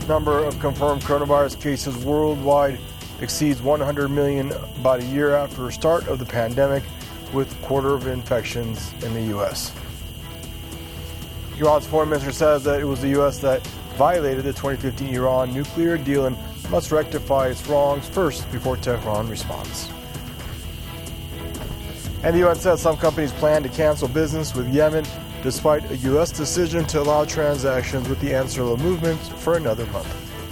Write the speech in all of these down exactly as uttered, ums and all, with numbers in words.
Number of confirmed coronavirus cases worldwide exceeds one hundred million about a year after the start of the pandemic, with a quarter of infections in the U S. Iran's foreign minister says that it was the U S that violated the twenty fifteen Iran nuclear deal and must rectify its wrongs first before Tehran responds. And the U N says some companies plan to cancel business with Yemen despite a U S decision to allow transactions with the Ansarullah movement for another month.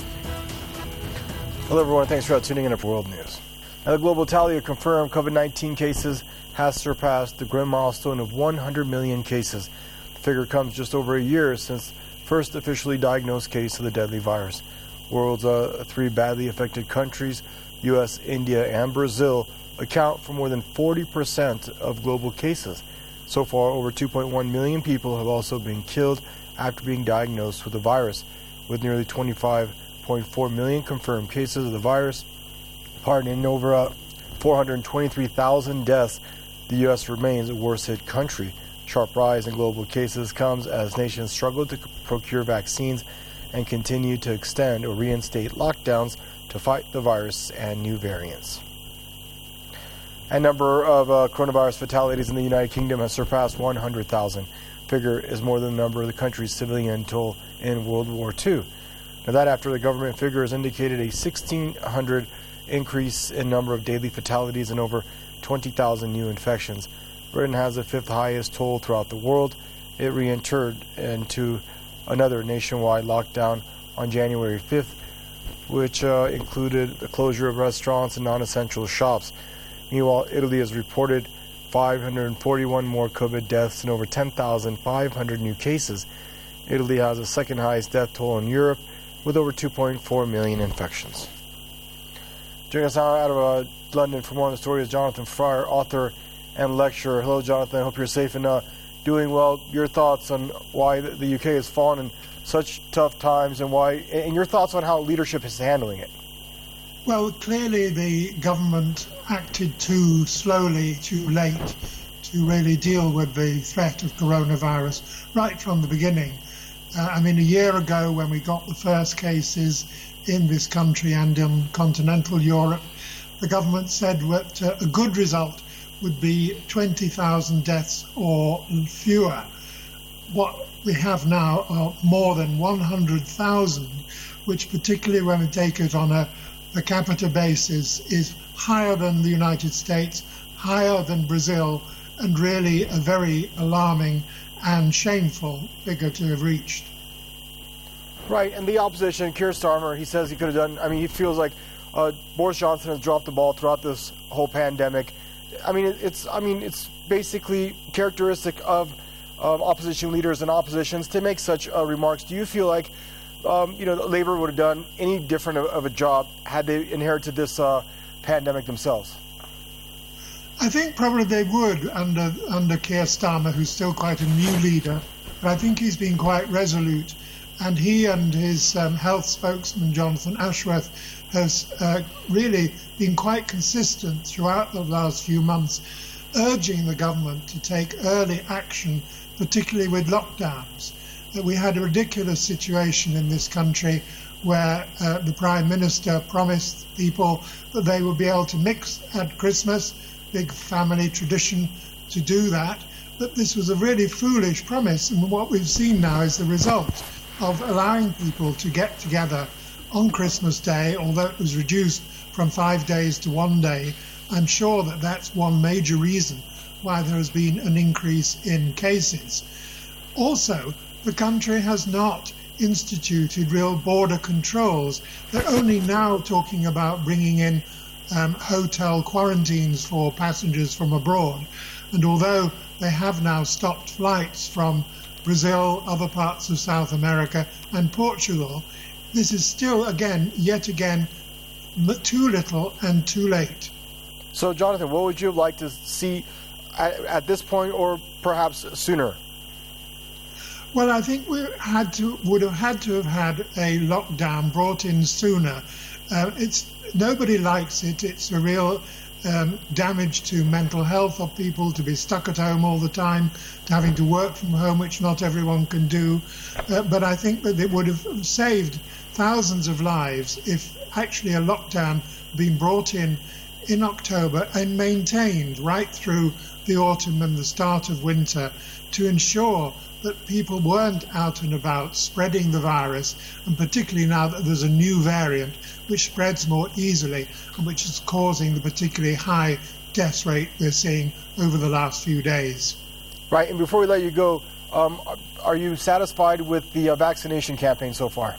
Hello everyone, thanks for tuning in to World News. Now, the global tally of confirmed COVID nineteen cases has surpassed the grim milestone of one hundred million cases. The figure comes just over a year since first officially diagnosed case of the deadly virus. World's uh, three badly affected countries, U S, India, and Brazil, account for more than forty percent of global cases. So far, over two point one million people have also been killed after being diagnosed with the virus, with nearly twenty-five point four million confirmed cases of the virus. Pardon, in over uh, four hundred twenty-three thousand deaths, the U S remains a worst-hit country. Sharp rise in global cases comes as nations struggle to procure vaccines and continue to extend or reinstate lockdowns to fight the virus and new variants. A number of uh, coronavirus fatalities in the United Kingdom has surpassed one hundred thousand. Figure is more than the number of the country's civilian toll in World War Two. Now, that after the government figures indicated a sixteen hundred increase in number of daily fatalities and over twenty thousand new infections. Britain has the fifth highest toll throughout the world. It re-entered into another nationwide lockdown on January fifth, which uh, included the closure of restaurants and non-essential shops. Meanwhile, Italy has reported five hundred forty-one more COVID deaths and over ten thousand five hundred new cases. Italy has the second highest death toll in Europe with over two point four million infections. Joining us now out of uh, London for more on the story is Jonathan Fryer, author and lecturer. Hello, Jonathan. I hope you're safe and uh, doing well. Your thoughts on why the U K has fallen in such tough times and why, and your thoughts on how leadership is handling it. Well, clearly the government acted too slowly, too late to really deal with the threat of coronavirus right from the beginning. Uh, I mean, a year ago when we got the first cases in this country and in continental Europe, the government said that uh, a good result would be twenty thousand deaths or fewer. What we have now are more than one hundred thousand, which particularly when we take it on a per capita basis is higher than the United States, higher than Brazil, and really a very alarming and shameful figure to have reached. Right, and the opposition, Keir Starmer, he says he could have done, I mean, he feels like uh, Boris Johnson has dropped the ball throughout this whole pandemic. I mean, it's, I mean, it's basically characteristic of, of opposition leaders and oppositions to make such uh, remarks. Do you feel like Um, you know, Labour would have done any different of, of a job had they inherited this uh, pandemic themselves? I think probably they would under under Keir Starmer, who's still quite a new leader, but I think he's been quite resolute. And he and his um, health spokesman, Jonathan Ashworth, has uh, really been quite consistent throughout the last few months, urging the government to take early action, particularly with lockdowns. That we had a ridiculous situation in this country where uh, the Prime Minister promised people that they would be able to mix at Christmas, big family tradition to do that, but this was a really foolish promise, and what we've seen now is the result of allowing people to get together on Christmas Day, although it was reduced from five days to one day. I'm sure that that's one major reason why there has been an increase in cases. Also, the country has not instituted real border controls. They're only now talking about bringing in um, hotel quarantines for passengers from abroad. And although they have now stopped flights from Brazil, other parts of South America and Portugal, this is still, again, yet again, too little and too late. So, Jonathan, what would you like to see at, at this point or perhaps sooner? Well, I think we had to would have had to have had a lockdown brought in sooner. Uh, it's nobody likes it. It's a real um, damage to mental health of people, to be stuck at home all the time, to having to work from home, which not everyone can do. Uh, but I think that it would have saved thousands of lives if actually a lockdown had been brought in in October and maintained right through the autumn and the start of winter to ensure that people weren't out and about spreading the virus, and particularly now that there's a new variant which spreads more easily and which is causing the particularly high death rate we're seeing over the last few days. Right, and before we let you go, um, are you satisfied with the uh, vaccination campaign so far?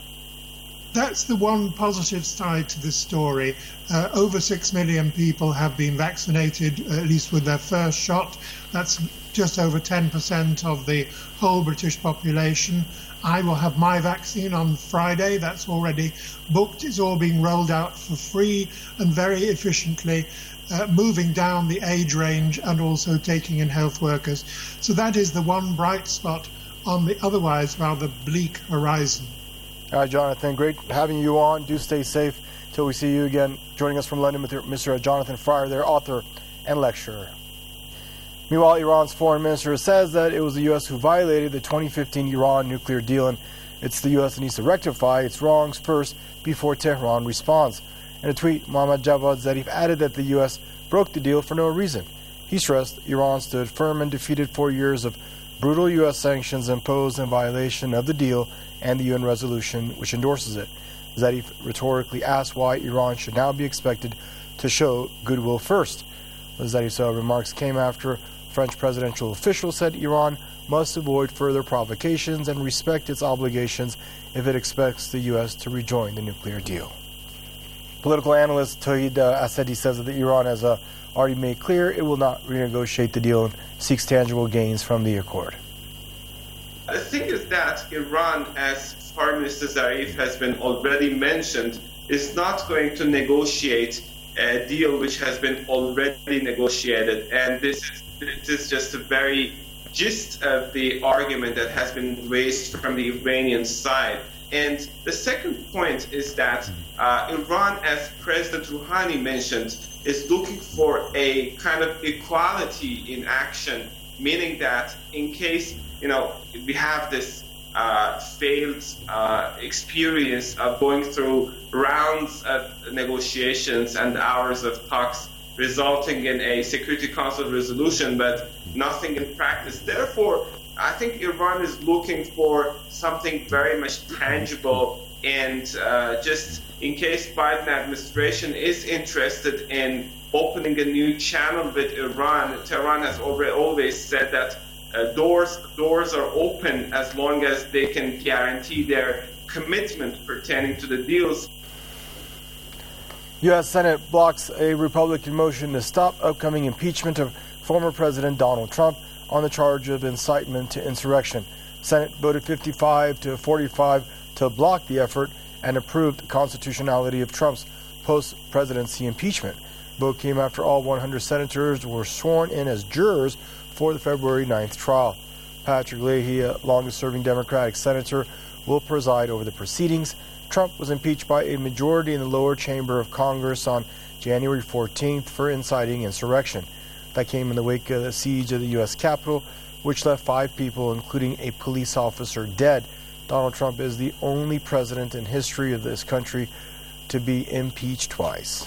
That's the one positive side to this story. Uh, over six million people have been vaccinated, at least with their first shot. That's just over ten percent of the whole British population. I will have my vaccine on Friday. That's already booked. It's all being rolled out for free and very efficiently, uh, moving down the age range and also taking in health workers. So that is the one bright spot on the otherwise rather bleak horizon. All right, Jonathan, great having you on. Do stay safe till we see you again. Joining us from London with Mister Jonathan Fryer, their author and lecturer. Meanwhile, Iran's foreign minister says that it was the U S who violated the twenty fifteen Iran nuclear deal, and it's the U S that needs to rectify its wrongs first before Tehran responds. In a tweet, Mohammad Javad Zarif added that the U S broke the deal for no reason. He stressed Iran stood firm and defeated four years of brutal U S sanctions imposed in violation of the deal and the U N resolution which endorses it. Zarif rhetorically asked why Iran should now be expected to show goodwill first. Zarif's remarks came after French presidential officials said Iran must avoid further provocations and respect its obligations if it expects the U S to rejoin the nuclear deal. Political analyst Tawhid uh, Assadi says that Iran has uh, already made clear it will not renegotiate the deal and seeks tangible gains from the accord. The thing is that Iran, as Foreign Minister Zarif has been already mentioned, is not going to negotiate a deal which has been already negotiated. And this is, this is just a very gist of the argument that has been raised from the Iranian side. And the second point is that uh, Iran, as President Rouhani mentioned, is looking for a kind of equality in action, meaning that in case, you know, we have this uh, failed uh, experience of going through rounds of negotiations and hours of talks, resulting in a Security Council resolution, but nothing in practice. Therefore, I think Iran is looking for something very much tangible, and uh, just in case Biden administration is interested in opening a new channel with Iran, Tehran has already always said that uh, doors doors are open as long as they can guarantee their commitment pertaining to the deals. U S Senate blocks a Republican motion to stop upcoming impeachment of former President Donald Trump on the charge of incitement to insurrection. Senate voted fifty-five to forty-five to block the effort and approved the constitutionality of Trump's post-presidency impeachment. Vote came after all one hundred senators were sworn in as jurors for the February ninth trial. Patrick Leahy, a longest-serving Democratic senator, will preside over the proceedings. Trump was impeached by a majority in the lower chamber of Congress on January fourteenth for inciting insurrection. That came in the wake of the siege of the U S Capitol, which left five people, including a police officer, dead. Donald Trump is the only president in history of this country to be impeached twice.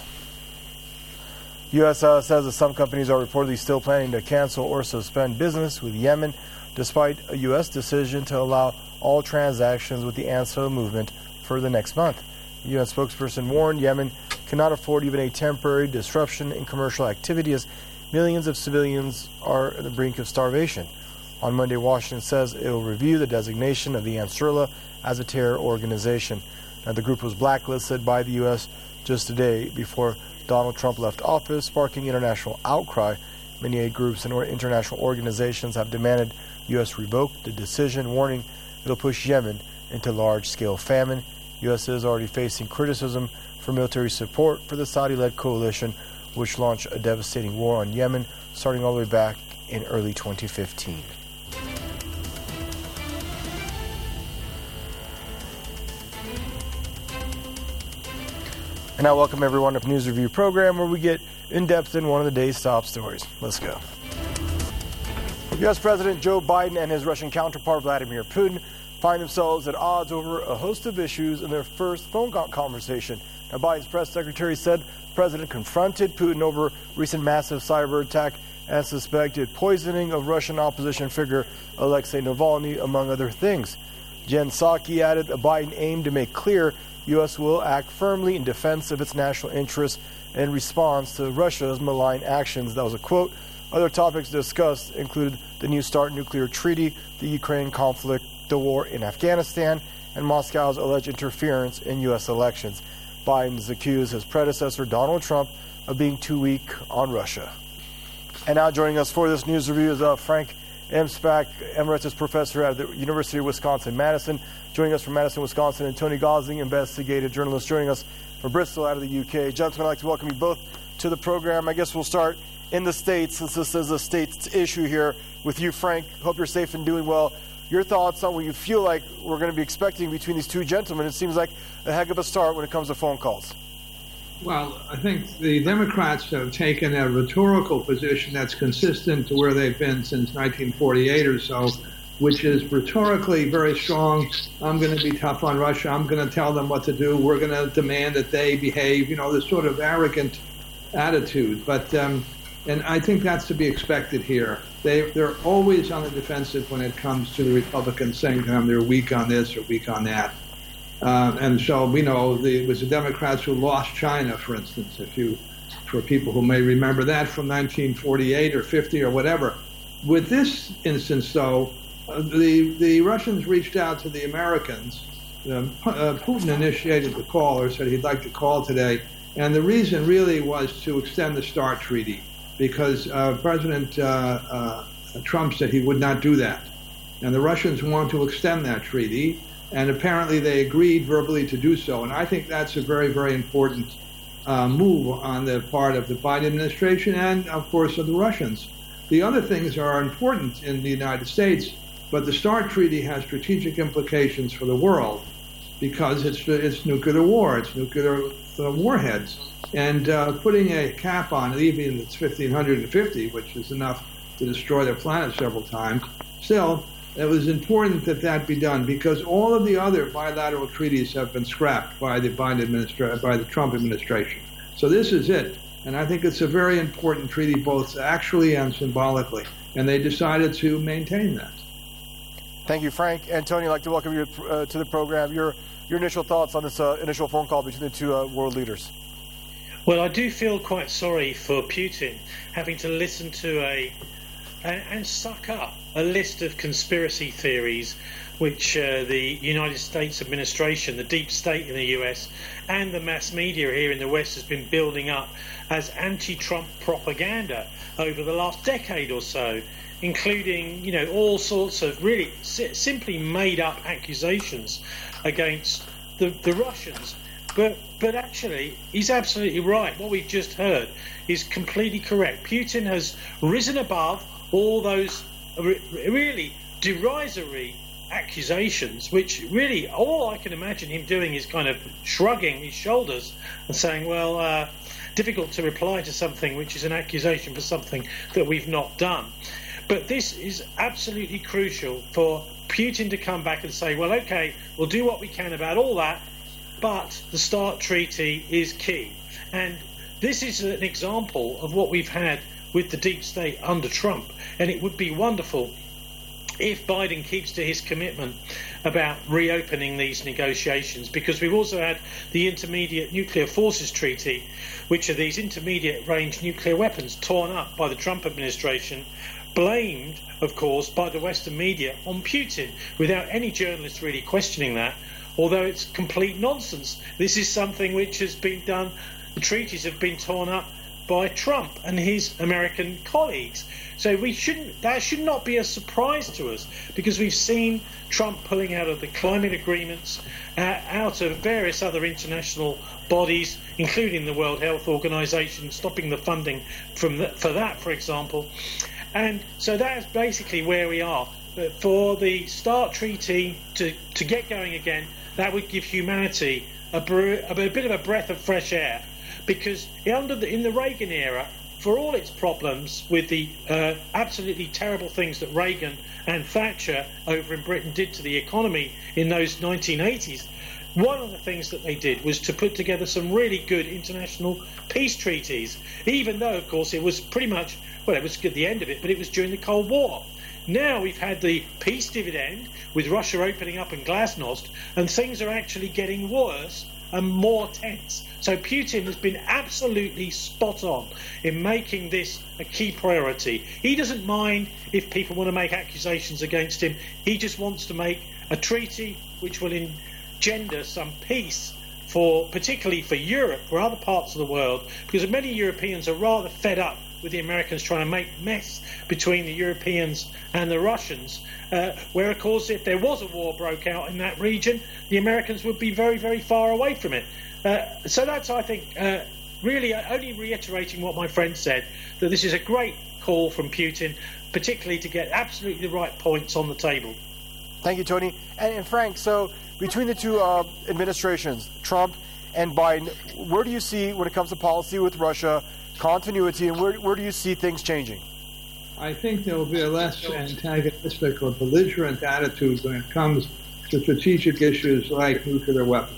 U S Uh, says that some companies are reportedly still planning to cancel or suspend business with Yemen, despite a U S decision to allow all transactions with the Ansar movement for the next month. The U N spokesperson warned Yemen cannot afford even a temporary disruption in commercial activity as millions of civilians are at the brink of starvation. On Monday, Washington says it will review the designation of the Ansarullah as a terror organization. Now, the group was blacklisted by the U S just a day before Donald Trump left office, sparking international outcry. Many aid groups and international organizations have demanded the U S revoke the decision, warning it'll push Yemen into large-scale famine. U S is already facing criticism for military support for the Saudi-led coalition, which launched a devastating war on Yemen starting all the way back in early twenty fifteen. And I welcome everyone to the News Review program where we get in-depth in one of the day's top stories. Let's go. U S President Joe Biden and his Russian counterpart Vladimir Putin find themselves at odds over a host of issues in their first phone conversation. Now, Biden's press secretary said the president confronted Putin over recent massive cyber attack and suspected poisoning of Russian opposition figure Alexei Navalny, among other things. Jen Psaki added that Biden aimed to make clear U S will act firmly in defense of its national interests in response to Russia's malign actions. That was a quote. Other topics discussed included the New START nuclear treaty, the Ukraine conflict, the war in Afghanistan, and Moscow's alleged interference in U S elections. Biden's accused his predecessor, Donald Trump, of being too weak on Russia. And now joining us for this news review is uh, Frank Emspak, Emeritus Professor at the University of Wisconsin-Madison. Joining us from Madison, Wisconsin, and Tony Gosling, investigative journalist, joining us from Bristol out of the U K. Gentlemen, I'd like to welcome you both to the program. I guess we'll start in the States, since this is a state's issue here. With you, Frank, hope you're safe and doing well. Your thoughts on what you feel like we're going to be expecting between these two gentlemen? It seems like a heck of a start when it comes to phone calls. Well, I think the Democrats have taken a rhetorical position that's consistent to where they've been since nineteen forty-eight or so, which is rhetorically very strong. I'm going to be tough on Russia. I'm going to tell them what to do. We're going to demand that they behave, you know, this sort of arrogant attitude. But um, and I think that's to be expected here. They, they're always on the defensive when it comes to the Republicans saying to them they're weak on this or weak on that. Uh, and so we know the, it was the Democrats who lost China, for instance, if you, for people who may remember that from nineteen forty-eight or fifty or whatever. With this instance, though, uh, the, the Russians reached out to the Americans. Uh, uh, Putin initiated the call or said he'd like to call today. And the reason really was to extend the START treaty, because uh, President uh, uh, Trump said he would not do that. And the Russians want to extend that treaty, and apparently they agreed verbally to do so. And I think that's a very, very important uh, move on the part of the Biden administration and, of course, of the Russians. The other things are important in the United States, but the START treaty has strategic implications for the world because it's, it's nuclear war, it's nuclear uh, warheads. And uh, putting a cap on it, even if it's fifteen fifty, which is enough to destroy the planet several times, still, it was important that that be done because all of the other bilateral treaties have been scrapped by the Biden administration, by the Trump administration. So this is it. And I think it's a very important treaty, both actually and symbolically. And they decided to maintain that. Thank you, Frank. And Tony, I'd like to welcome you uh, to the program. Your, your initial thoughts on this uh, initial phone call between the two uh, world leaders. Well, I do feel quite sorry for Putin having to listen to a and, and suck up a list of conspiracy theories which uh, the United States administration, the deep state in the U S, and the mass media here in the West has been building up as anti-Trump propaganda over the last decade or so, including, you know, all sorts of really si- simply made-up accusations against the, the Russians. But but actually, he's absolutely right. What we've just heard is completely correct. Putin has risen above all those re- really derisory accusations, which really all I can imagine him doing is kind of shrugging his shoulders and saying, well, uh, difficult to reply to something which is an accusation for something that we've not done. But this is absolutely crucial for Putin to come back and say, well, OK, we'll do what we can about all that. But the START treaty is key. And this is an example of what we've had with the deep state under Trump. And it would be wonderful if Biden keeps to his commitment about reopening these negotiations, because we've also had the Intermediate Nuclear Forces Treaty, which are these intermediate range nuclear weapons torn up by the Trump administration, blamed, of course, by the Western media on Putin, without any journalists really questioning that. Although it's complete nonsense. This is something which has been done, the treaties have been torn up by Trump and his American colleagues. So we shouldn't, that should not be a surprise to us, because we've seen Trump pulling out of the climate agreements, uh, out of various other international bodies, including the World Health Organization, stopping the funding from the, for that, for example. And so that's basically where we are. But for the START treaty to, to get going again, that would give humanity a, bre- a bit of a breath of fresh air, because under the, in the Reagan era, for all its problems with the uh, absolutely terrible things that Reagan and Thatcher over in Britain did to the economy in those nineteen eighties, one of the things that they did was to put together some really good international peace treaties, even though, of course, it was pretty much, well, it was at the end of it, but it was during the Cold War. Now we've had the peace dividend with Russia opening up in Glasnost, and things are actually getting worse and more tense. So Putin has been absolutely spot on in making this a key priority. He doesn't mind if people want to make accusations against him. He just wants to make a treaty which will engender some peace, for particularly for Europe, for other parts of the world, because many Europeans are rather fed up with the Americans trying to make mess between the Europeans and the Russians, uh, where, of course, if there was a war broke out in that region, the Americans would be very, very far away from it. Uh, so that's, I think, uh, really only reiterating what my friend said, that this is a great call from Putin, particularly to get absolutely the right points on the table. Thank you, Tony. And, and Frank, so between the two uh, administrations, Trump and Biden, where do you see, when it comes to policy with Russia, continuity, and where, where do you see things changing? I think there will be a less antagonistic or belligerent attitude when it comes to strategic issues like nuclear weapons.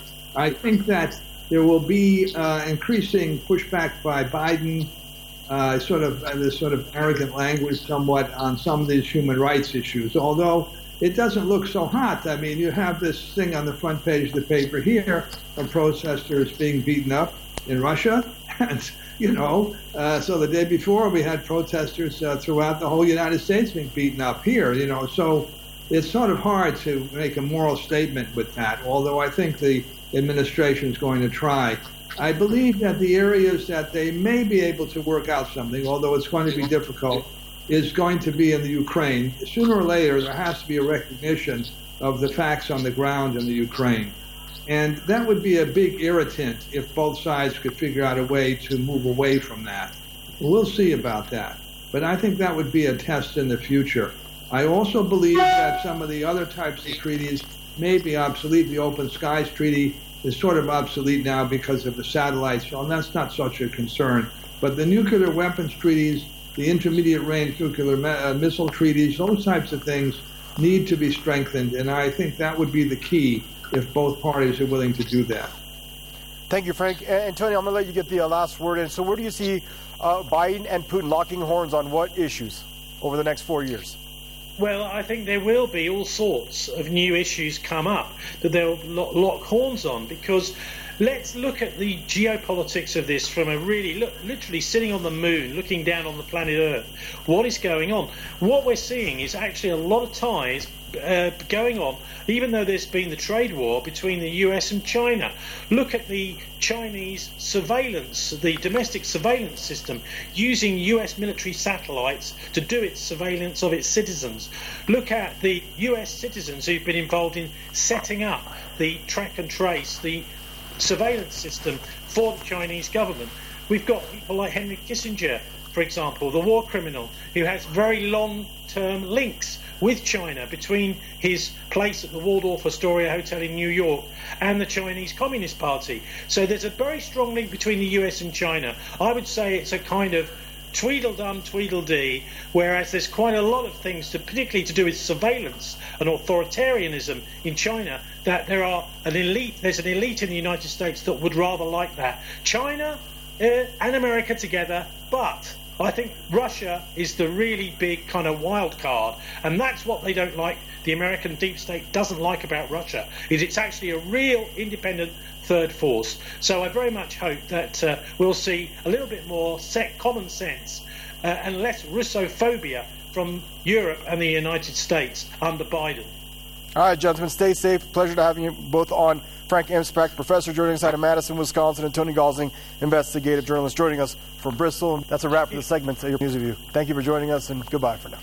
I think that there will be uh, increasing pushback by Biden, uh, sort of uh, this sort of arrogant language somewhat on some of these human rights issues, although it doesn't look so hot. I mean, you have this thing on the front page of the paper here of protesters being beaten up in Russia, and you know, uh, so the day before we had protesters uh, throughout the whole United States being beaten up here, you know, so it's sort of hard to make a moral statement with that, although I think the administration is going to try. I believe that the areas that they may be able to work out something, although it's going to be difficult, is going to be in the Ukraine. Sooner or later, there has to be a recognition of the facts on the ground in the Ukraine. And that would be a big irritant if both sides could figure out a way to move away from that. We'll see about that. But I think that would be a test in the future. I also believe that some of the other types of treaties may be obsolete. The Open Skies Treaty is sort of obsolete now because of the satellites, so that's not such a concern. But the nuclear weapons treaties, the intermediate range nuclear uh, missile treaties, those types of things need to be strengthened, and I think that would be the key if both parties are willing to do that. Thank you, Frank. And Tony, I'm going to let you get the uh, last word in. So where do you see uh, Biden and Putin locking horns on what issues over the next four years? Well, I think there will be all sorts of new issues come up that they'll lock horns on, because let's look at the geopolitics of this from a really, look, literally sitting on the moon, looking down on the planet Earth. What is going on? What we're seeing is actually a lot of ties uh, going on, even though there's been the trade war between the U S and China. Look at the Chinese surveillance, the domestic surveillance system, using U S military satellites to do its surveillance of its citizens. Look at the U S citizens who've been involved in setting up the track and trace, the surveillance system for the Chinese government. We've got people like Henry Kissinger, for example, the war criminal, who has very long-term links with China between his place at the Waldorf Astoria Hotel in New York and the Chinese Communist Party. So there's a very strong link between the U S and China. I would say it's a kind of Tweedledum, Tweedledee, whereas there's quite a lot of things, to, particularly to do with surveillance and authoritarianism in China, that there are an elite, there's an elite in the United States that would rather like that. China uh, and America together, but I think Russia is the really big kind of wild card, and that's what they don't like. The American deep state doesn't like about Russia, is it's actually a real independent third force. So I very much hope that uh, we'll see a little bit more set common sense uh, and less Russophobia from Europe and the United States under Biden. All right, gentlemen, stay safe. Pleasure to have you both on. Frank M. Speck, professor joining us out of Madison, Wisconsin, and Tony Gosling, investigative journalist joining us from Bristol. That's a wrap for the segment of your News Review. Thank you for joining us, and goodbye for now.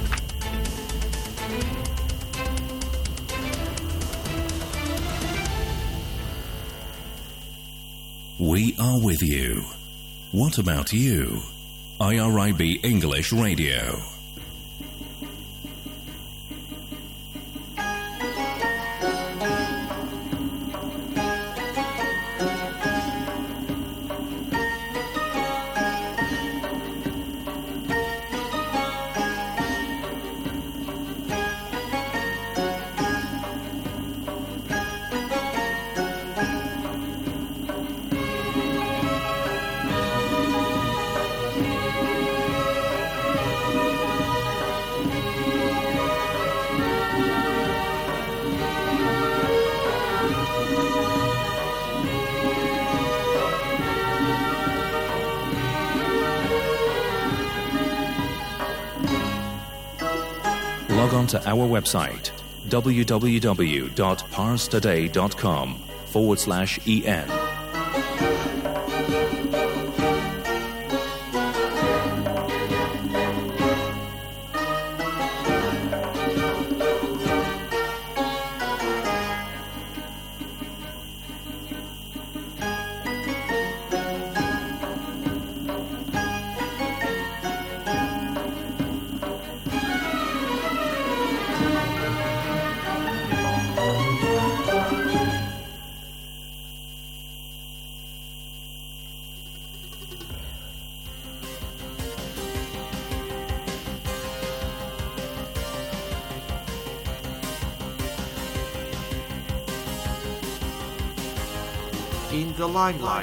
We are with you. What about you? I R I B English Radio. log on to our website, www.parstoday.com forward slash en. In the limelight.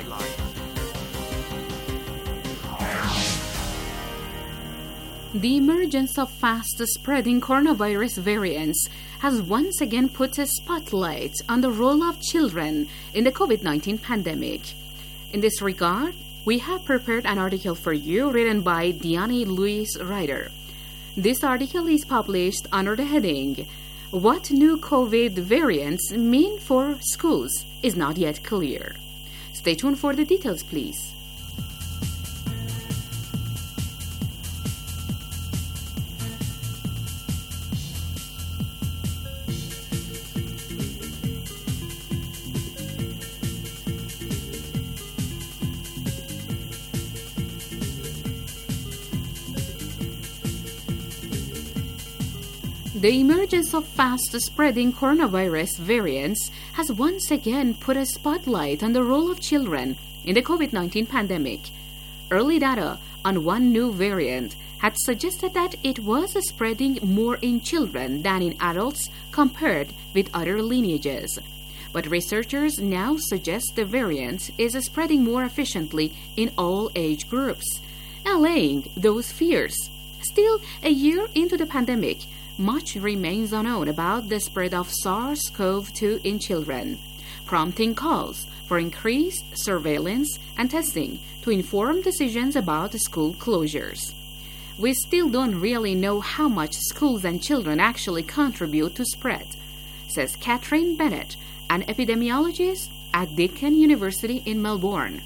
The emergence of fast-spreading coronavirus variants has once again put a spotlight on the role of children in the COVID nineteen pandemic. In this regard, we have prepared an article for you written by Diane Louise Ryder. This article is published under the heading, "What new COVID variants mean for schools is not yet clear." Stay tuned for the details, please. The emergence of fast-spreading coronavirus variants has once again put a spotlight on the role of children in the COVID nineteen pandemic. Early data on one new variant had suggested that it was spreading more in children than in adults compared with other lineages. But researchers now suggest the variant is spreading more efficiently in all age groups, allaying those fears. Still, a year into the pandemic, much remains unknown about the spread of SARS-C o V two in children, prompting calls for increased surveillance and testing to inform decisions about school closures. We still don't really know how much schools and children actually contribute to spread, says Catherine Bennett, an epidemiologist at Deakin University in Melbourne.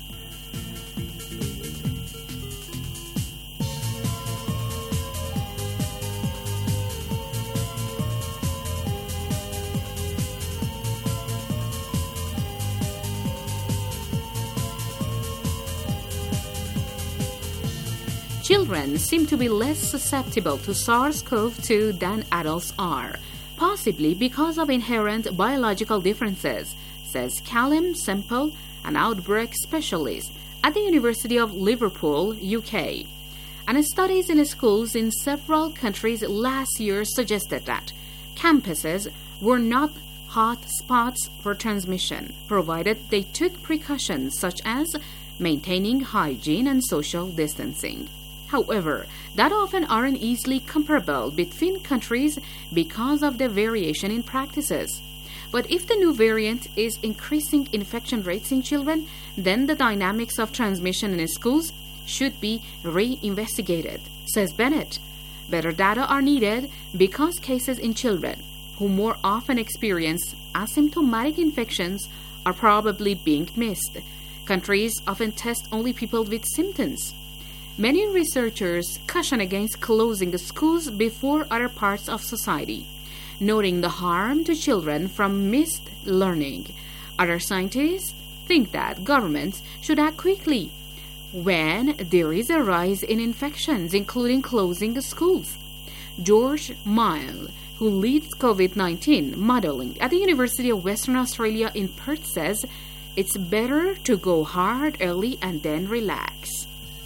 Children seem to be less susceptible to SARS-C o V two than adults are, possibly because of inherent biological differences, says Callum Semple, an outbreak specialist at the University of Liverpool, U K. And studies in schools in several countries last year suggested that campuses were not hot spots for transmission, provided they took precautions such as maintaining hygiene and social distancing. However, that often aren't easily comparable between countries because of the variation in practices. But if the new variant is increasing infection rates in children, then the dynamics of transmission in schools should be re-investigated, says Bennett. Better data are needed because cases in children who more often experience asymptomatic infections are probably being missed. Countries often test only people with symptoms. Many researchers caution against closing schools before other parts of society, noting the harm to children from missed learning. Other scientists think that governments should act quickly when there is a rise in infections, including closing schools. George Mile, who leads COVID nineteen modeling at the University of Western Australia in Perth, says it's better to go hard early and then relax.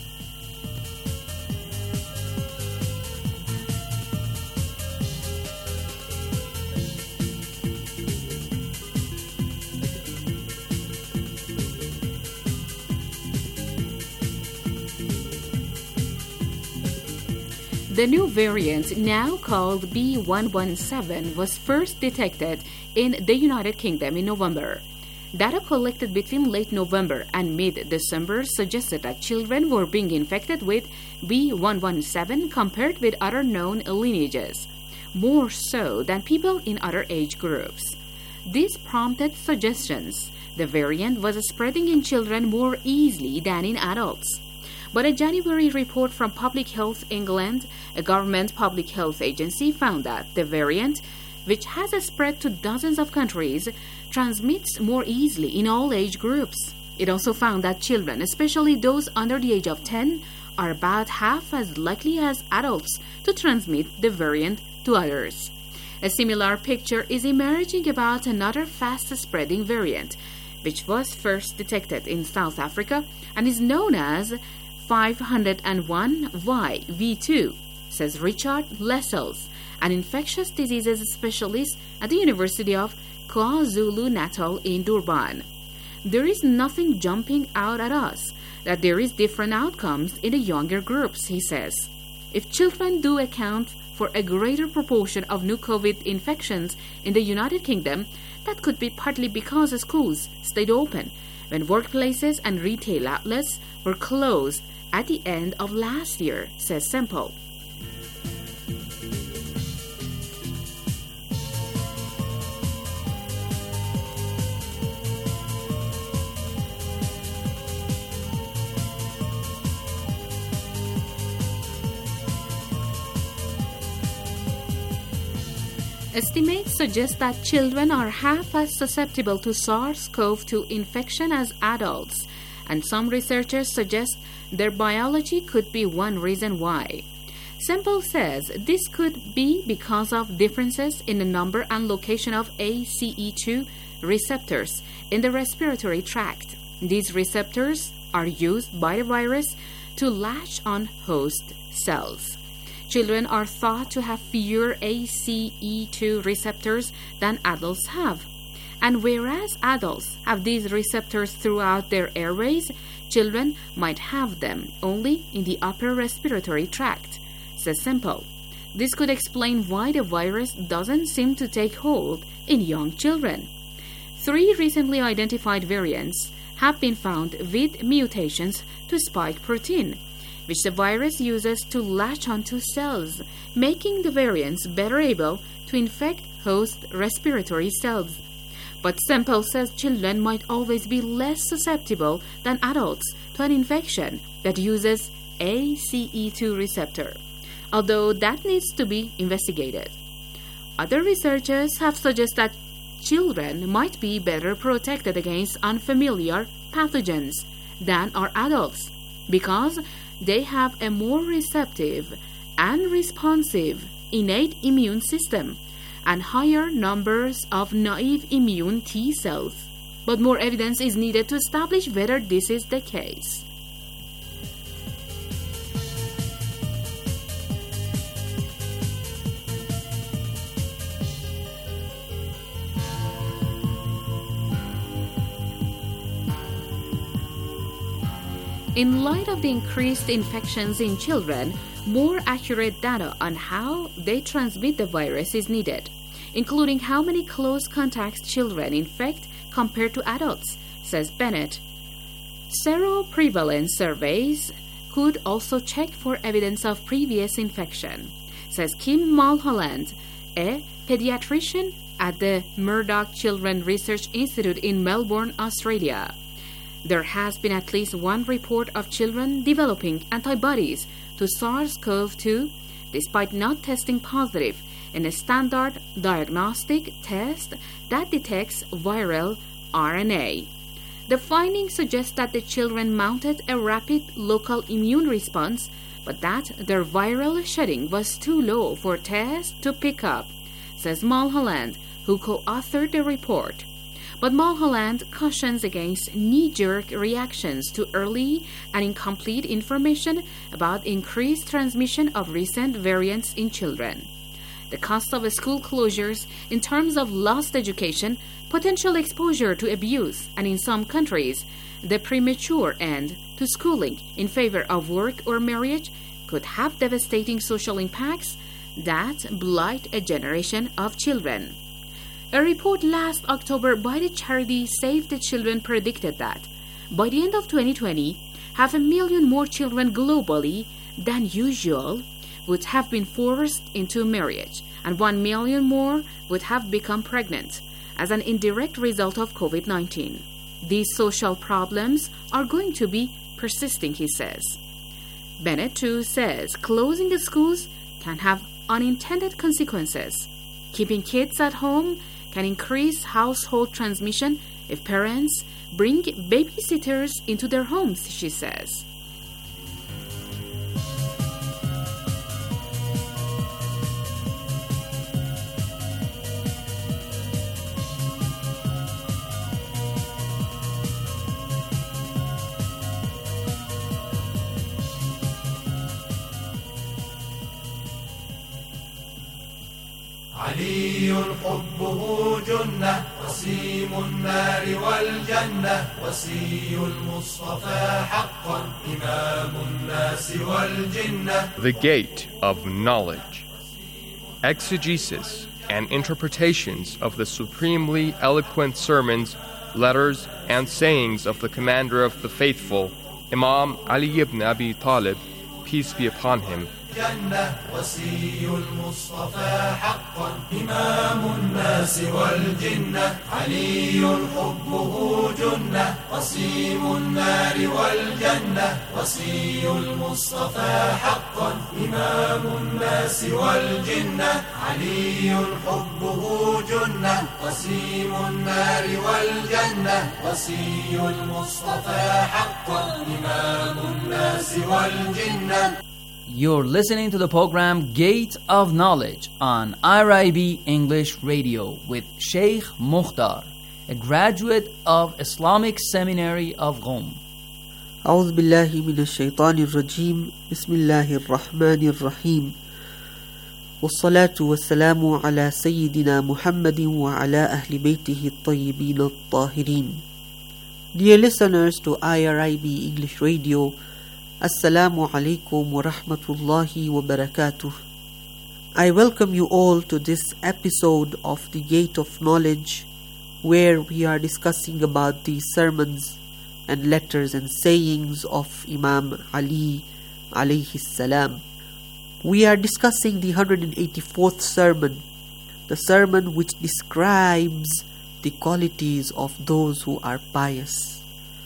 The new variant, now called B one one seven, was first detected in the United Kingdom in November. Data collected between late November and mid-December suggested that children were being infected with B one one seven compared with other known lineages, more so than people in other age groups. This prompted suggestions the variant was spreading in children more easily than in adults. But a January report from Public Health England, a government public health agency, found that the variant, which has spread to dozens of countries, transmits more easily in all age groups. It also found that children, especially those under the age of ten, are about half as likely as adults to transmit the variant to others. A similar picture is emerging about another fast-spreading variant, which was first detected in South Africa and is known as five oh one Y V two, says Richard Lessels, an infectious diseases specialist at the University of KwaZulu-Natal in Durban. There is nothing jumping out at us that there is different outcomes in the younger groups, he says. If children do account for a greater proportion of new COVID infections in the United Kingdom, that could be partly because schools stayed open when workplaces and retail outlets were closed at the end of last year, says Semple. Estimates suggest that children are half as susceptible to SARS-C o V two infection as adults, and some researchers suggest their biology could be one reason why. Semple says this could be because of differences in the number and location of A C E two receptors in the respiratory tract. These receptors are used by the virus to latch on host cells. Children are thought to have fewer A C E two receptors than adults have. And whereas adults have these receptors throughout their airways, children might have them only in the upper respiratory tract, says Semple. This could explain why the virus doesn't seem to take hold in young children. Three recently identified variants have been found with mutations to spike protein, which the virus uses to latch onto cells, making the variants better able to infect host respiratory cells. But Semple says children might always be less susceptible than adults to an infection that uses A C E two receptor, although that needs to be investigated. Other researchers have suggested that children might be better protected against unfamiliar pathogens than are adults because they have a more receptive and responsive innate immune system and higher numbers of naive immune T cells. But more evidence is needed to establish whether this is the case. In light of the increased infections in children, more accurate data on how they transmit the virus is needed, including how many close contacts children infect compared to adults, says Bennett. Seroprevalence surveys could also check for evidence of previous infection, says Kim Mulholland, a pediatrician at the Murdoch Children Research Institute in Melbourne, Australia. There has been at least one report of children developing antibodies to SARS-C o V two despite not testing positive in a standard diagnostic test that detects viral R N A. The findings suggest that the children mounted a rapid local immune response, but that their viral shedding was too low for tests to pick up, says Mulholland, who co-authored the report. But Mulholland cautions against knee-jerk reactions to early and incomplete information about increased transmission of recent variants in children. The cost of school closures in terms of lost education, potential exposure to abuse, and in some countries, the premature end to schooling in favor of work or marriage could have devastating social impacts that blight a generation of children. A report last October by the charity Save the Children predicted that by the end of twenty twenty, half a million more children globally than usual would have been forced into marriage, and one million more would have become pregnant as an indirect result of COVID nineteen. These social problems are going to be persisting, he says. Bennett, too, says closing the schools can have unintended consequences. Keeping kids at home can increase household transmission if parents bring babysitters into their homes, she says. علي حبه جنة وسيم النار والجنة وسي المصطفى حقا إمام الناس والجنة. The Gate of Knowledge. Exegesis and interpretations of the supremely eloquent sermons, letters, and sayings of the Commander of the Faithful, Imam Ali ibn Abi Talib, peace be upon him. جنة وسي المصطفى حقا إمام الناس والجنة علي حبه جنة وسيم النار والجنة وسي المصطفى حقا إمام الناس والجنة علي حبه جنة وسيم النار والجنة وسي المصطفى حقا إمام الناس والجنة. You're listening to the program Gate of Knowledge on I R I B English Radio with Sheikh Mukhtar, a graduate of Islamic Seminary of Qom. أعوذ بالله من الشيطان الرجيم بسم الله الرحمن الرحيم والصلاة والسلام على سيدنا محمد وعلى أهل بيته الطيبين الطاهرين. Dear listeners to I R I B English Radio, Assalamu alaikum wa rahmatullahi wa barakatuh. I welcome you all to this episode of the Gate of Knowledge, where we are discussing about the sermons and letters and sayings of Imam Ali alayhi salam. We are discussing the one hundred eighty-fourth sermon, the sermon which describes the qualities of those who are pious.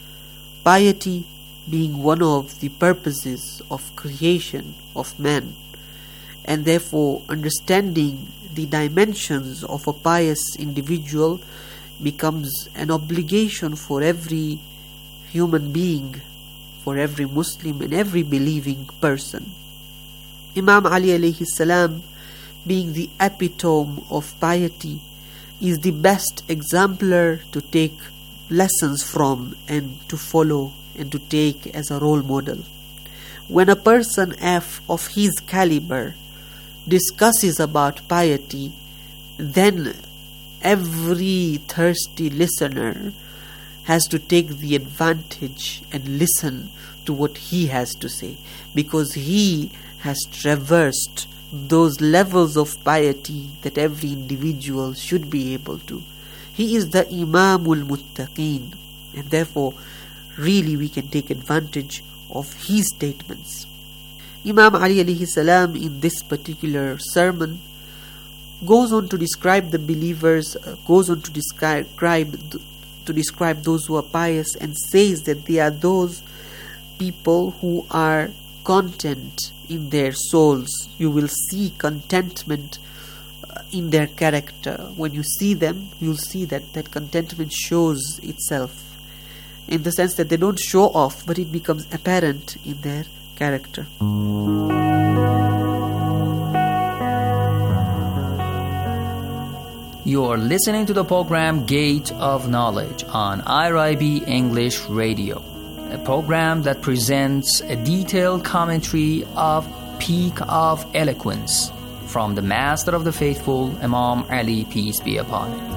Piety being one of the purposes of creation of man, and therefore understanding the dimensions of a pious individual becomes an obligation for every human being, for every Muslim and every believing person. Imam Ali alayhi salam, being the epitome of piety, is the best exemplar to take lessons from and to follow and to take as a role model. When a person of his caliber discusses about piety, then every thirsty listener has to take the advantage and listen to what he has to say, because he has traversed those levels of piety that every individual should be able to. He is the Imamul Muttaqeen, and therefore really we can take advantage of his statements. Imam Ali alayhi salam in this particular sermon goes on to describe the believers, uh, goes on to describe to describe those who are pious, and says that they are those people who are content in their souls. You will see contentment uh, in their character. When you see them, you'll see that that contentment shows itself, in the sense that they don't show off, but it becomes apparent in their character. You are listening to the program Gate of Knowledge on I R I B English Radio, a program that presents a detailed commentary of Peak of Eloquence from the Master of the Faithful, Imam Ali, peace be upon him.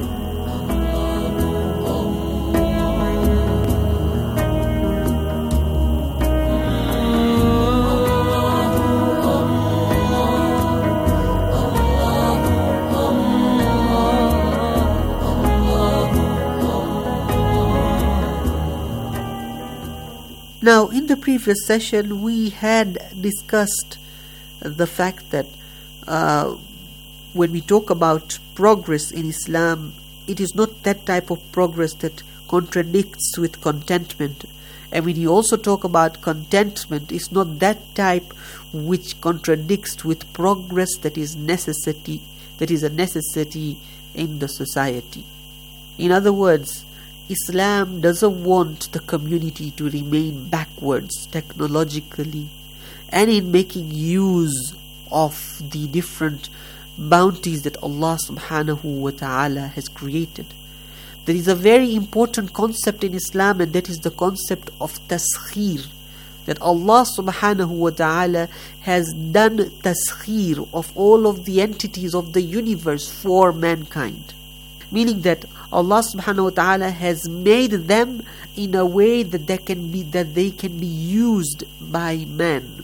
Now, in the previous session, we had discussed the fact that uh, when we talk about progress in Islam, it is not that type of progress that contradicts with contentment. And when you also talk about contentment, it's not that type which contradicts with progress that is necessity, that is a necessity in the society. In other words, Islam doesn't want the community to remain backwards technologically and in making use of the different bounties that Allah subhanahu wa ta'ala has created. There is a very important concept in Islam, and that is the concept of taskhir, that Allah subhanahu wa ta'ala has done taskhir of all of the entities of the universe for mankind. Meaning that Allah subhanahu wa ta'ala has made them in a way that they can be, that they can be used by man.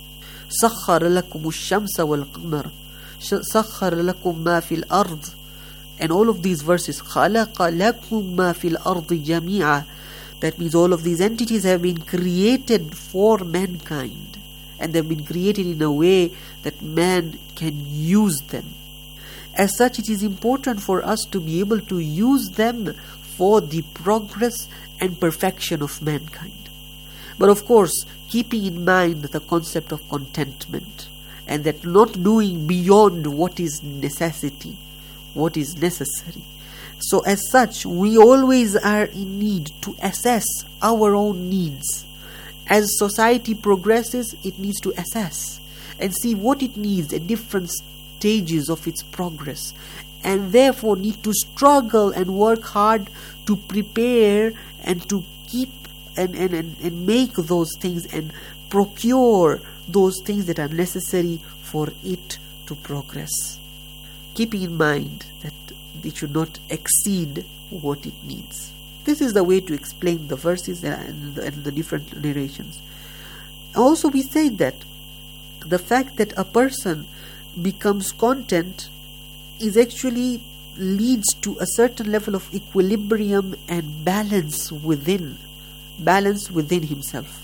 سخر لكم الشمس والقمر سخر لكم ما في الأرض. And all of these verses, خلق لكم ما في الأرض جميعا. That means all of these entities have been created for mankind, and they've been created in a way that man can use them. As such, it is important for us to be able to use them for the progress and perfection of mankind. But of course, keeping in mind the concept of contentment, and that not doing beyond what is necessity, what is necessary. So as such, we always are in need to assess our own needs. As society progresses, it needs to assess and see what it needs at different stages of its progress, and therefore need to struggle and work hard to prepare and to keep and, and, and, and make those things and procure those things that are necessary for it to progress. Keeping in mind that it should not exceed what it needs. This is the way to explain the verses and the, and the different narrations. Also, we say that the fact that a person becomes content is actually leads to a certain level of equilibrium and balance within, balance within himself.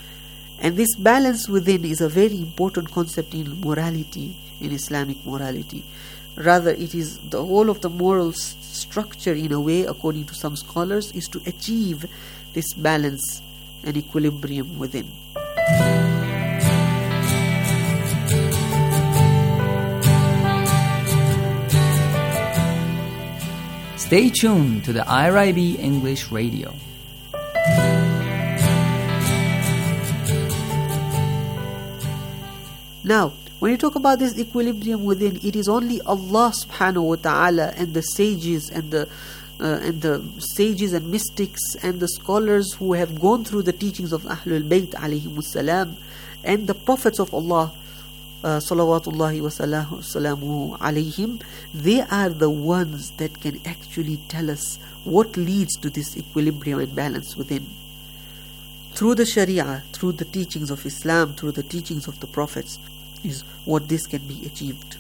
And this balance within is a very important concept in morality, in Islamic morality. Rather, it is the whole of the moral s- structure, in a way, according to some scholars, is to achieve this balance and equilibrium within. Stay tuned to the I R I B English Radio. Now, when you talk about this equilibrium within, it is only Allah subhanahu wa ta'ala and the sages and the uh, and the sages and mystics and the scholars who have gone through the teachings of Ahlul Bayt alayhimus salam and the prophets of Allah uh, salawatullahi wa salamuhu alayhim, they are the ones that can actually tell us what leads to this equilibrium and balance within. Through the Sharia, through the teachings of Islam, through the teachings of the prophets, is what this can be achieved.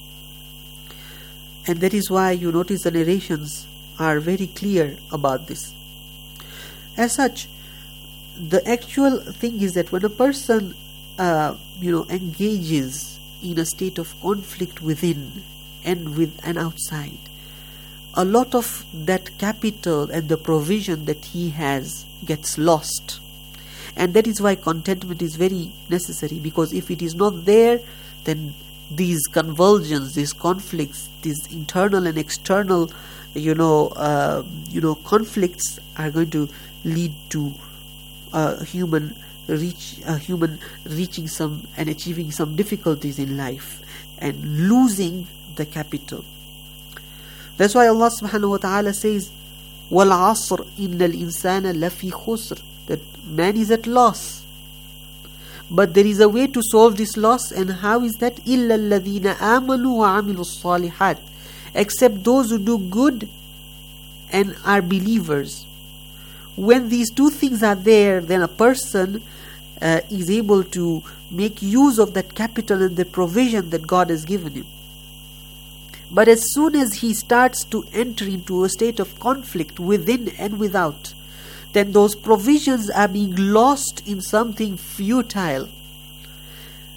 And that is why you notice the narrations are very clear about this. As such, the actual thing is that when a person uh, you know engages in a state of conflict within and with and outside, a lot of that capital and the provision that he has gets lost. And that is why contentment is very necessary, because if it is not there, then these convulsions, these conflicts, these internal and external, you know, uh, you know, conflicts are going to lead to a human reach, a human reaching some and achieving some difficulties in life and losing the capital. That's why Allah subhanahu wa ta'ala says, وَالْعَصْرِ إِنَّ الْإِنسَانَ لَفِي خُسْرٍ, that man is at loss. But there is a way to solve this loss, and how is that? إِلَّا الَّذِينَ آمَنُوا وَعَمِلُوا الصَّالِحَاتِ, except those who do good and are believers. When these two things are there, then a person uh, is able to make use of that capital and the provision that God has given him. But as soon as he starts to enter into a state of conflict within and without, then those provisions are being lost in something futile.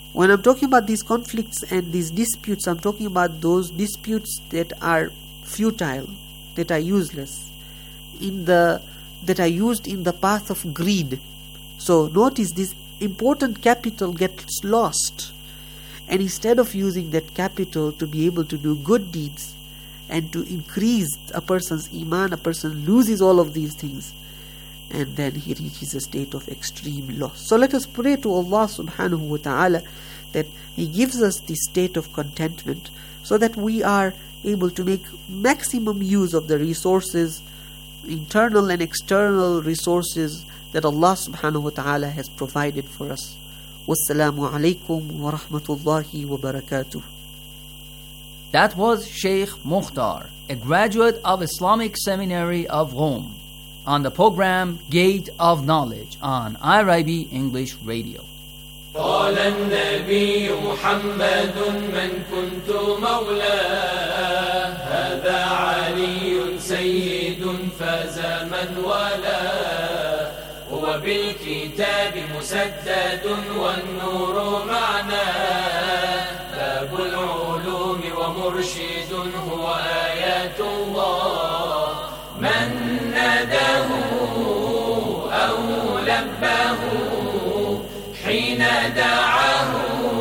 When I'm talking about these conflicts and these disputes, I'm talking about those disputes that are futile, that are useless, in the that are used in the path of greed. So notice this important capital gets lost, and instead of using that capital to be able to do good deeds and to increase a person's iman, a person loses all of these things, and then he reaches a state of extreme loss. So let us pray to Allah subhanahu wa ta'ala that He gives us this state of contentment so that we are able to make maximum use of the resources, internal and external resources that Allah subhanahu wa ta'ala has provided for us. Wassalamu alaikum wa rahmatullahi wa barakatuh. That was Sheikh Mukhtar, a graduate of Islamic Seminary of Rome, on the program Gate of Knowledge on I R I B English Radio. قال النبي محمد من كنت مولاه هذا علي سيد فاز من والاه هو بالكتاب مسدد والنور معناه باب العلوم ومرشد هو آيات الله من ناداه أو لباه حين دعاه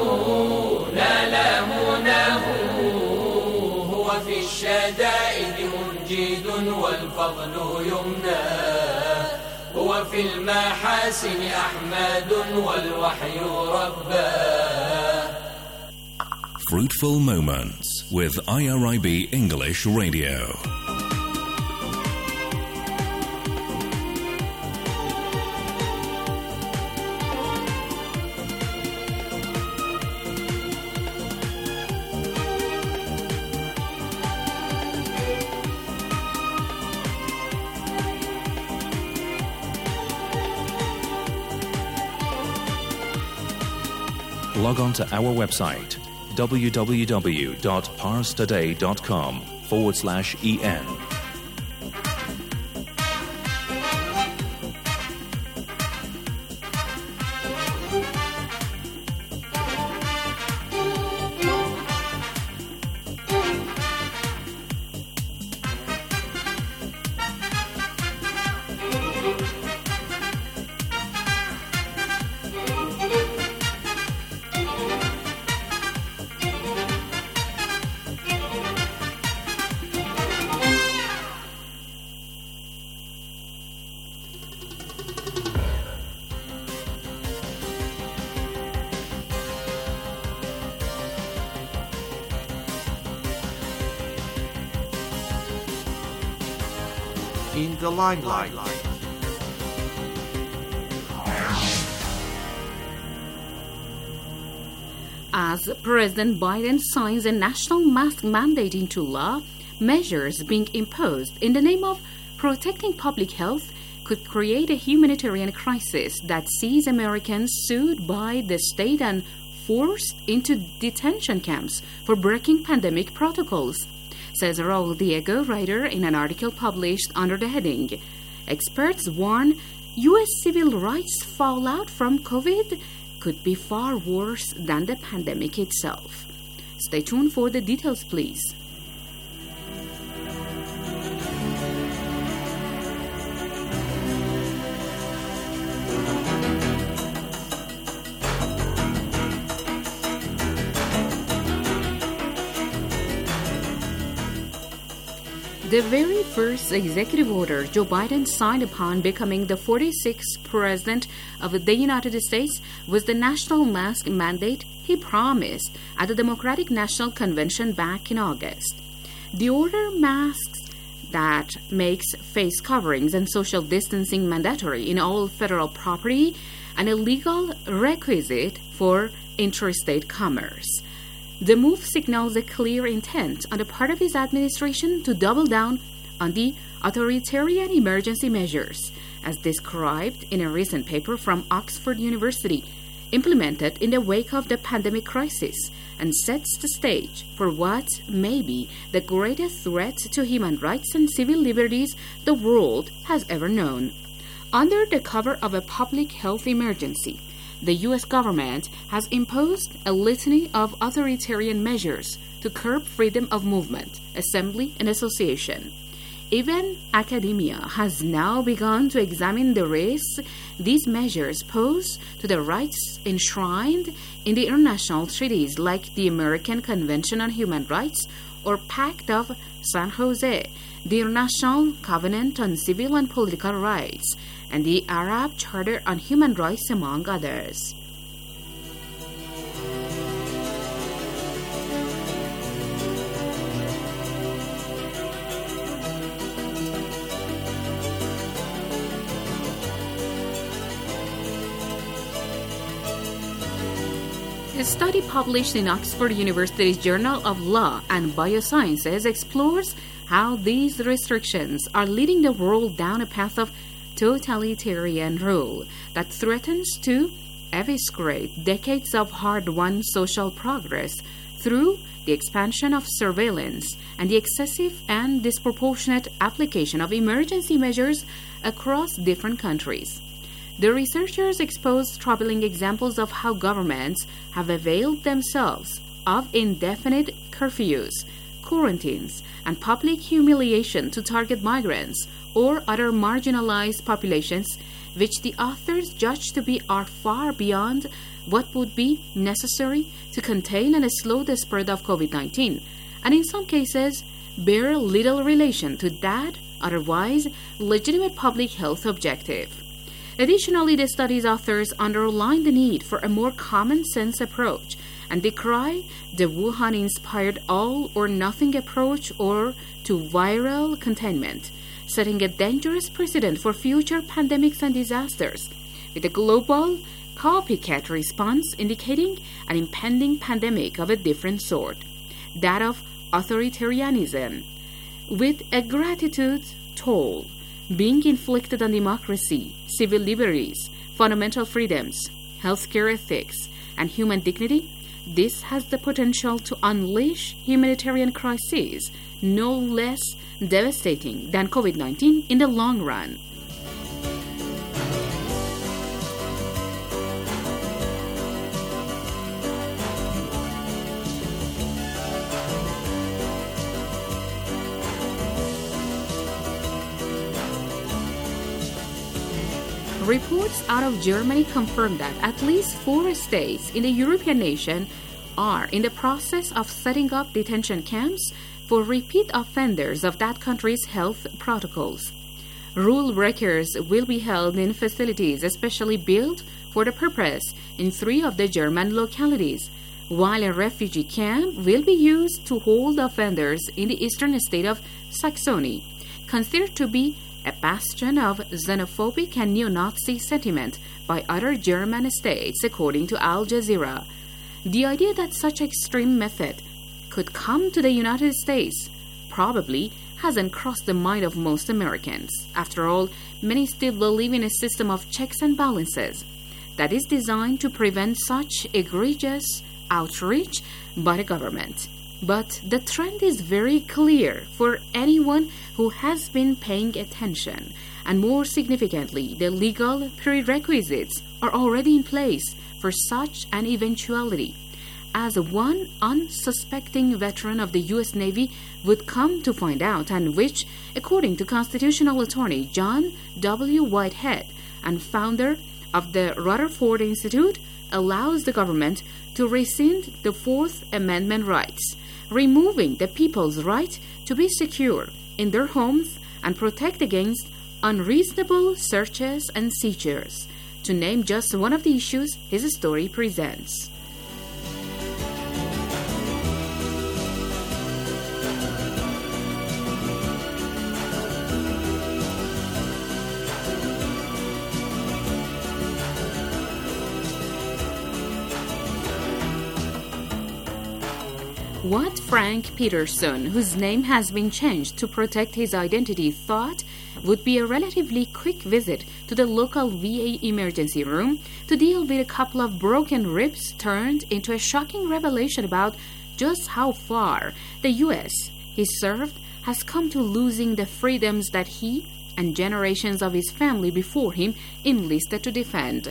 نال مناه هو في الشدائد منجد والفضل يمناه هو في المحاسن أحمد والوحي رباه. Fruitful Moments with I R I B English Radio. Log on to our website www.parstoday.com forward slash en. In the limelight. As President Biden signs a national mask mandate into law, measures being imposed in the name of protecting public health could create a humanitarian crisis that sees Americans sued by the state and forced into detention camps for breaking pandemic protocols, says Raul Diego, writer in an article published under the heading, Experts warn U S civil rights fallout from COVID could be far worse than the pandemic itself. Stay tuned for the details, please. The very first executive order Joe Biden signed upon becoming the forty-sixth President of the United States was the national mask mandate he promised at the Democratic National Convention back in August. The order masks that makes face coverings and social distancing mandatory in all federal property and a legal requisite for interstate commerce. The move signals a clear intent on the part of his administration to double down on the authoritarian emergency measures, as described in a recent paper from Oxford University, implemented in the wake of the pandemic crisis, and sets the stage for what may be the greatest threat to human rights and civil liberties the world has ever known. Under the cover of a public health emergency, the U S government has imposed a litany of authoritarian measures to curb freedom of movement, assembly, and association. Even academia has now begun to examine the risks these measures pose to the rights enshrined in the international treaties like the American Convention on Human Rights or Pact of San Jose, the International Covenant on Civil and Political Rights, and the Arab Charter on Human Rights, among others. A study published in Oxford University's Journal of Law and Biosciences explores how these restrictions are leading the world down a path of totalitarian rule that threatens to eviscerate decades of hard-won social progress through the expansion of surveillance and the excessive and disproportionate application of emergency measures across different countries. The researchers exposed troubling examples of how governments have availed themselves of indefinite curfews, quarantines, and public humiliation to target migrants or other marginalized populations, which the authors judge to be are far beyond what would be necessary to contain and slow the spread of COVID nineteen, and in some cases bear little relation to that otherwise legitimate public health objective. Additionally, the study's authors underline the need for a more common-sense approach and decry the Wuhan-inspired all-or-nothing approach or to viral containment, setting a dangerous precedent for future pandemics and disasters, with a global copycat response indicating an impending pandemic of a different sort, that of authoritarianism, with a gratitude toll being inflicted on democracy, civil liberties, fundamental freedoms, healthcare ethics, and human dignity. This has the potential to unleash humanitarian crises no less devastating than COVID nineteen in the long run. Reports out of Germany confirm that at least four states in the European nation are in the process of setting up detention camps for repeat offenders of that country's health protocols. Rule breakers will be held in facilities especially built for the purpose in three of the German localities, while a refugee camp will be used to hold offenders in the eastern state of Saxony, considered to be a bastion of xenophobic and neo-Nazi sentiment by other German states, according to Al Jazeera. The idea that such extreme method could come to the United States probably hasn't crossed the mind of most Americans. After all, many still believe in a system of checks and balances that is designed to prevent such egregious outreach by the government. But the trend is very clear for anyone who has been paying attention, and more significantly, the legal prerequisites are already in place for such an eventuality, as one unsuspecting veteran of the U S Navy would come to find out, and which, according to constitutional attorney John W. Whitehead and founder of the Rutherford Institute, allows the government to rescind the Fourth Amendment rights, removing the people's right to be secure in their homes and protect against unreasonable searches and seizures, to name just one of the issues his story presents. What Frank Peterson, whose name has been changed to protect his identity, thought would be a relatively quick visit to the local V A emergency room to deal with a couple of broken ribs turned into a shocking revelation about just how far the U S he served has come to losing the freedoms that he and generations of his family before him enlisted to defend.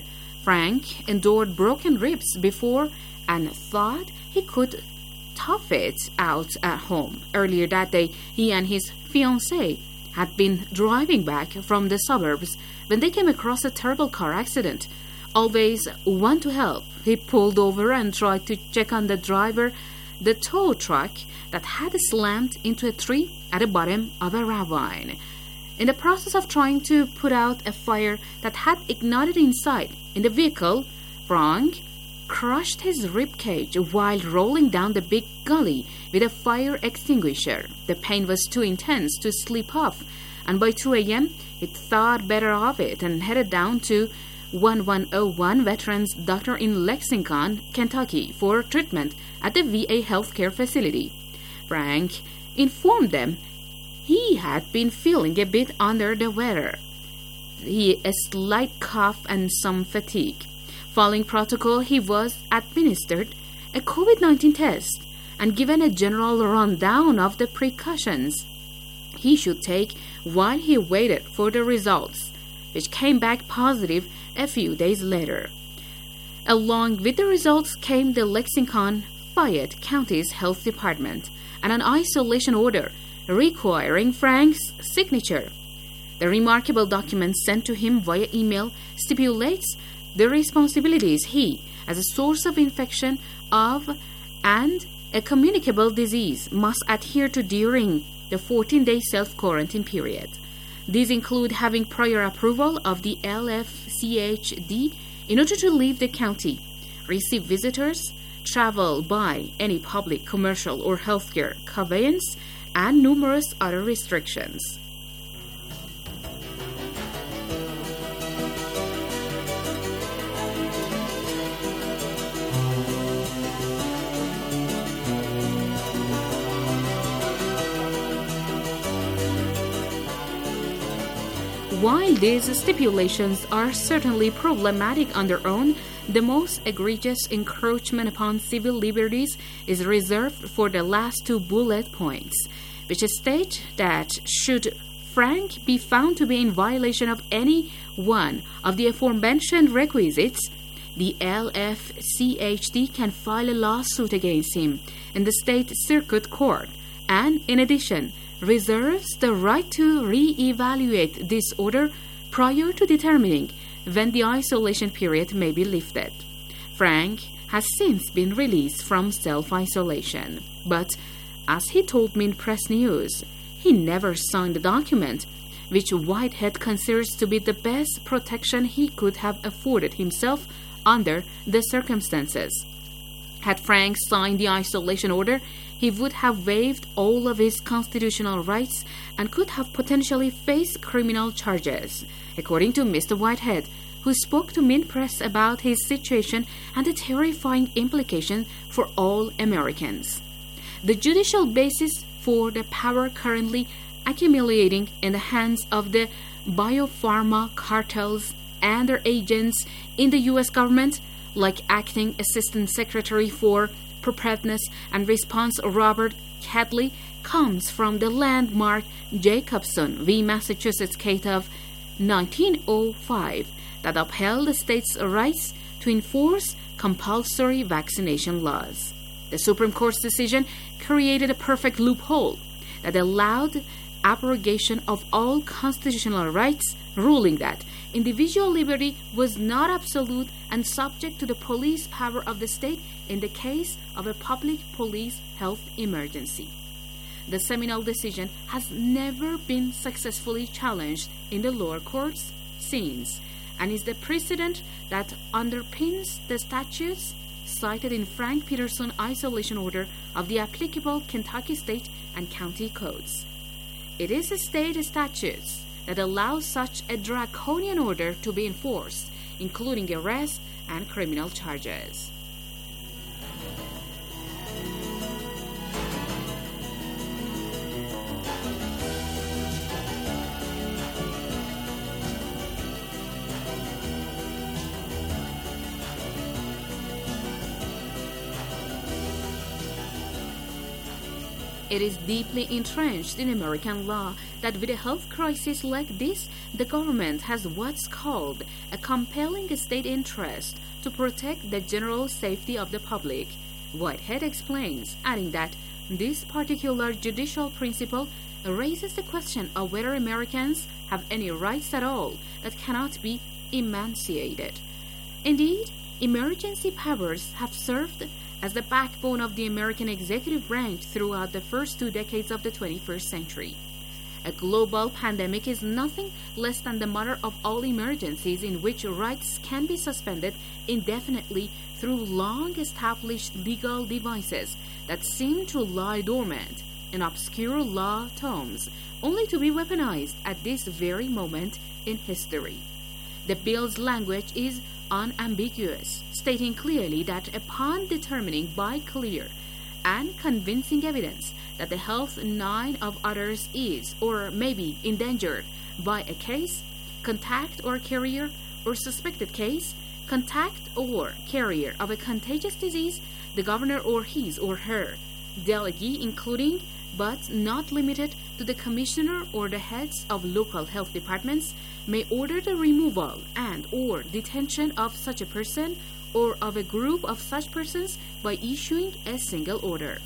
Frank endured broken ribs before and thought he could tough it out at home. Earlier that day, he and his fiancée had been driving back from the suburbs when they came across a terrible car accident. Always one to help, he pulled over and tried to check on the driver the tow truck that had slammed into a tree at the bottom of a ravine. In the process of trying to put out a fire that had ignited inside in the vehicle, Frank crushed his rib cage while rolling down the big gully with a fire extinguisher. The pain was too intense to sleep off, and by two a.m. he thought better of it and headed down to eleven oh one Veterans Doctor in Lexington, Kentucky for treatment at the V A healthcare facility. Frank informed them he had been feeling a bit under the weather. He a slight cough and some fatigue. Following protocol, he was administered a COVID nineteen test and given a general rundown of the precautions he should take while he waited for the results, which came back positive a few days later. Along with the results came the Lexington Fayette County's health department and an isolation order requiring Frank's signature. The remarkable document sent to him via email stipulates the responsibilities he, as a source of infection of and a communicable disease, must adhere to during the fourteen-day self-quarantine period. These include having prior approval of the L F C H D in order to leave the county, receive visitors, travel by any public, commercial, or healthcare conveyance, and numerous other restrictions. While these stipulations are certainly problematic on their own, the most egregious encroachment upon civil liberties is reserved for the last two bullet points, which state that should Frank be found to be in violation of any one of the aforementioned requisites, the L F C H D can file a lawsuit against him in the state circuit court and, in addition, reserves the right to re-evaluate this order prior to determining when the isolation period may be lifted. Frank has since been released from self-isolation, but as he told Mint Press News, he never signed the document, which Whitehead considers to be the best protection he could have afforded himself under the circumstances. Had Frank signed the isolation order, he would have waived all of his constitutional rights and could have potentially faced criminal charges, according to Mister Whitehead, who spoke to Mint Press about his situation and the terrifying implication for all Americans. The judicial basis for the power currently accumulating in the hands of the biopharma cartels and their agents in the U S government, like Acting Assistant Secretary for Preparedness and Response Robert Cadley, comes from the landmark Jacobson v. Massachusetts case of nineteen oh five that upheld the state's rights to enforce compulsory vaccination laws. The Supreme Court's decision created a perfect loophole that allowed abrogation of all constitutional rights, ruling that individual liberty was not absolute and subject to the police power of the state in the case of a public police health emergency. The seminal decision has never been successfully challenged in the lower courts since, and is the precedent that underpins the statutes cited in Frank Peterson isolation order of the applicable Kentucky state and county codes. It is the state statutes that allow such a draconian order to be enforced, including arrest and criminal charges. It is deeply entrenched in American law that with a health crisis like this, the government has what's called a compelling state interest to protect the general safety of the public. Whitehead explains, adding that this particular judicial principle raises the question of whether Americans have any rights at all that cannot be enunciated. Indeed, emergency powers have served as the backbone of the American executive branch throughout the first two decades of the twenty-first century. A global pandemic is nothing less than the mother of all emergencies in which rights can be suspended indefinitely through long-established legal devices that seem to lie dormant in obscure law tomes, only to be weaponized at this very moment in history. The bill's language is unambiguous, stating clearly that upon determining by clear and convincing evidence that the health nine of others is or may be endangered by a case, contact or carrier or suspected case, contact or carrier of a contagious disease, the governor or his or her delegee, including but not limited to the commissioner or the heads of local health departments, may order the removal and or detention of such a person or of a group of such persons by issuing a single order.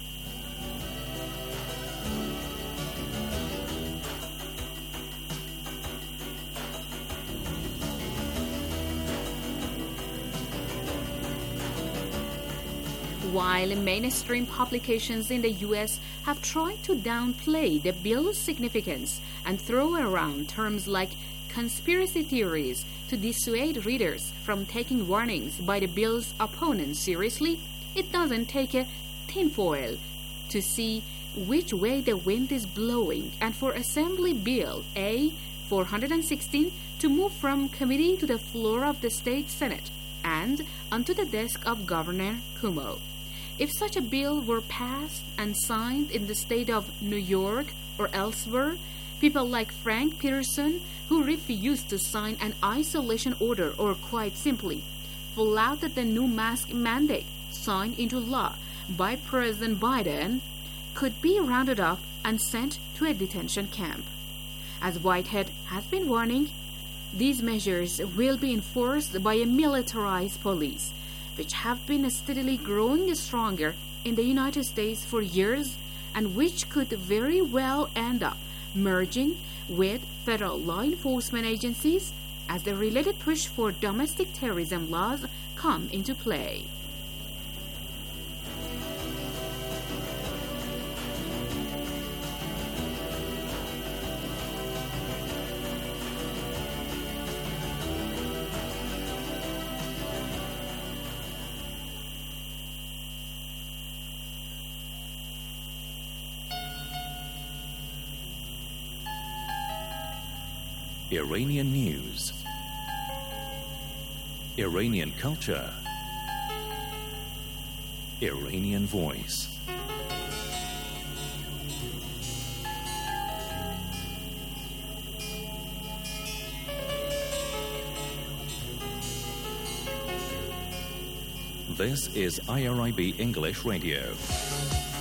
While mainstream publications in the U S have tried to downplay the bill's significance and throw around terms like conspiracy theories to dissuade readers from taking warnings by the bill's opponents seriously, it doesn't take a tinfoil to see which way the wind is blowing and for Assembly Bill A four sixteen to move from committee to the floor of the state Senate and onto the desk of Governor Cuomo. If such a bill were passed and signed in the state of New York or elsewhere, people like Frank Peterson, who refused to sign an isolation order or quite simply flouted the new mask mandate signed into law by President Biden, could be rounded up and sent to a detention camp. As Whitehead has been warning, these measures will be enforced by a militarized police, which have been steadily growing stronger in the United States for years and which could very well end up merging with federal law enforcement agencies as the related push for domestic terrorism laws come into play. Iranian news, Iranian culture, Iranian voice. This is I R I B English Radio.